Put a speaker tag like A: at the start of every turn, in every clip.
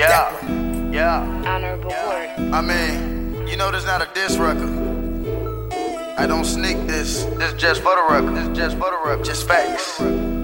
A: Yeah.
B: Honorable word.
A: I mean, you know this not a diss record. I don't sneak this. This just for the record. This just for the record. Just facts.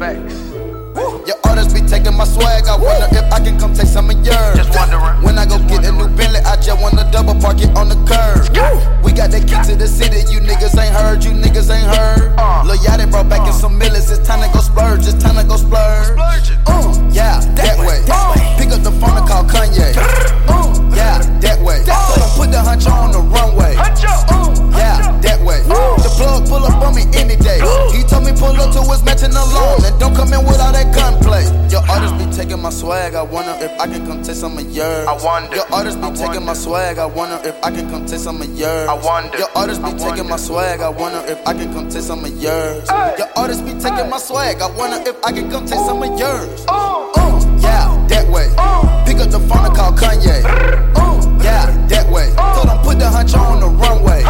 C: Your artists be taking my swag. I wonder if I can come take some of yours.
A: Just wondering.
C: When I go get a new Bentley, I just wanna double park it on the curb. We got that key to the city. You niggas ain't heard. You niggas ain't heard. Lil Yachty brought back in some millions. It's time to go splurge. It's time to go splurge. Yeah, that way. Pick up the phone and call Kanye. Yeah, that way. So don't put the hunch on the runway. Yeah, that way. The plug pull up on me any day. He told me pull up to his matching alone. And don't come in with all that gunplay. Your artists be taking my swag. I wonder if I can come take some of yours.
A: I wonder.
C: Your artists be taking my swag. I wonder if I can come take some of yours.
A: I wonder.
C: Your artists be taking my swag. I wonder if I can come take some of yours. Your artists be taking my swag. I wonder if I can come take some of yours. Yeah, that way. Pick up the phone and call Kanye. Yeah, that way. So don't put the hunch on the runway.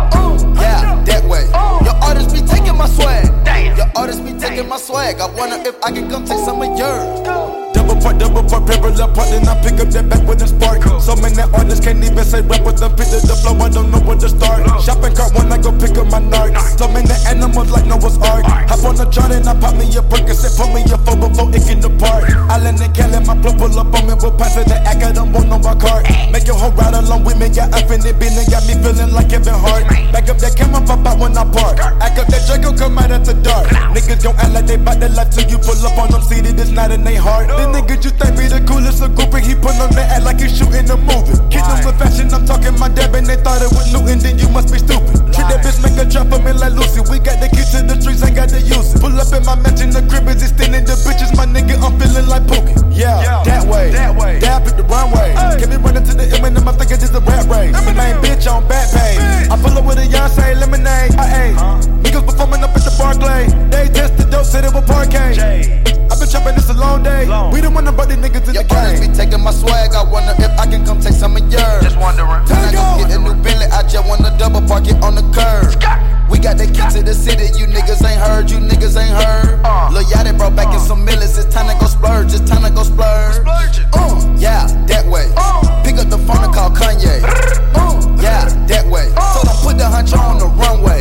C: Yeah, that way. Your artists be taking my swag. Your artists be taking my swag. I wonder if I can come take some of yours.
D: Double part, parallel part, then I pick up that back with a spark. So many artists can't even say rap with the pitch of the flow, I don't know where to start. Shopping cart when I go pick up my narc. So many animals like Noah's Ark. Hop on the chart and I pop me a Percocet, put me a four before it can depart. Island and Cali, my plug pull up on me, we'll pass it the act, I don't want no my cart. Make your whole ride along with me, got infinite business, got me feeling like Kevin Hart. Back up that camera, pop out when I park. Act up that Draco, come out at the dark. Niggas gon' act like they bout their life till you pull up on them, seated, it's not in they heart. Then niggas you think be the coolest, a groupie, he put on that act like he's shooting a movie. Kids them with fashion, I'm talking my dab and they thought it was looting, then you must be stupid. Treat that bitch, make a trap for me like Lucy. We got the key to the streets, ain't got to use it. Pull up in my mansion, the crib is extending the bitches, my nigga, I'm feeling like Pookie. Yeah, that way. Dab pick the runway. Get me running to the M and I'm thinking this a rap race. The main bitch on back page. I pull up with a Beyonce lemonade. Niggas performing up at the Barclay. They test the dope, said it was parquet. I've been trapping this a long day. We don't wanna brought these niggas in the game.
C: Your artists be taking my swag. I wonder if I can come take some of yours.
A: Just wondering.
C: When I go get a new Bentley, I just wanna double park it on the curb. We got that key to the city. You niggas ain't heard. You niggas ain't heard. Lil Yachty brought back in some millions. It's time to go splurge. It's time to go splurge. Yeah, that way. Pick up the phone and call Kanye. Yeah, that way. So don't put the hunch on the runway.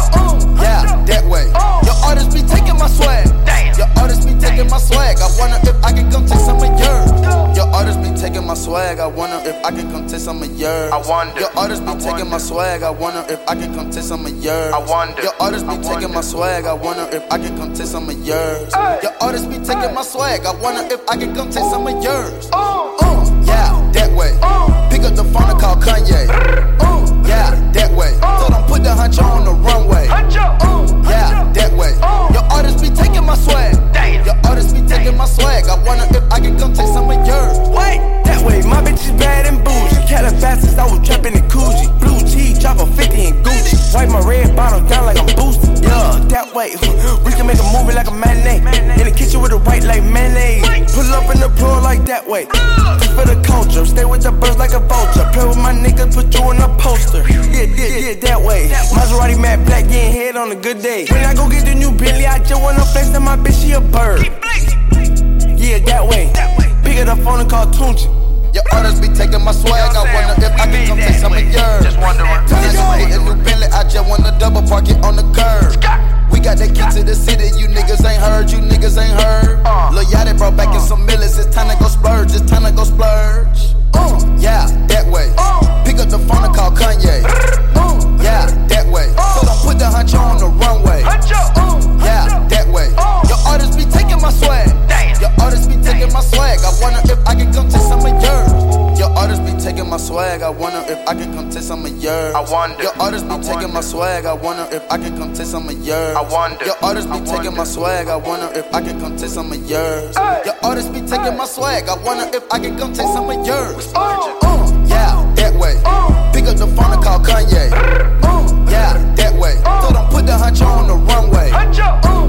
C: Yeah, that way. Your artists be taking my swag. Your artists be taking my swag. I wonder if I can come take some of yours. Your artists be taking my swag. I wonder if I can come take some of yours.
A: I wonder.
C: Your artists be taking my swag. I wonder if I can come take some of yours.
A: I wonder.
C: Your artists be taking my swag. I wonder if I can come take some of yours. Your artists be taking my swag. I wonder if I can come take some of yours. Yeah, that way. Pick up the phone and call Kanye. Yeah, that way. So don't put the hunch on the runway. Yeah, that way. Your artists be taking my swag. Your artists be taking my swag. I wonder if I can come take some of yours.
E: Wait, that way. My bitch is bad and bougie. Calabasas, I was trapping in Coogee. Blue cheese, drop a 50 in Gucci. Wipe my red bottle down like I'm boosted. Yeah, that way. We can make a movie like a matinee. In the kitchen with a white like mayonnaise. Pull up in the floor like that way. Just for the culture. Stay with the birds like a vulture. Play with my niggas, put you in a poster. Yeah, that way. Maserati matte black, getting head on a good day. When I go get the new Bentley, I just wanna flex that my bitch, she a bird. Yeah, that way. Pick up the phone and call Tunchi.
C: Your artists be taking my swag. I wonder if I can come take some of yours.
A: Just wondering.
C: When I go get a new Bentley, I just wanna double park it on the curb. We got that key to the city. You niggas ain't heard. You niggas ain't heard. Lil Yachty brought back in some millions. It's time to go splurge. It's time to go splurge. Yeah, that way. Pick up the phone and call Kanye. Yeah, that way. So don't put the hunch on the runway. Yeah, that way. Your artists be taking my swag. Your artists be taking my swag. I wonder if I can come take some of yours. Your artists be taking my swag. I wonder if I can come take some of yours.
A: I wonder.
C: Your artists be taking my swag. I wonder if I can come take some of yours.
A: I wonder.
C: Your artists be taking my swag. I wonder if I can come take some of yours. Your artists be taking my swag. I wonder if I can come take some of yours. Yeah, that way. Pick up the phone and call Kanye. Yeah, that way. So don't put the hunch on the runway.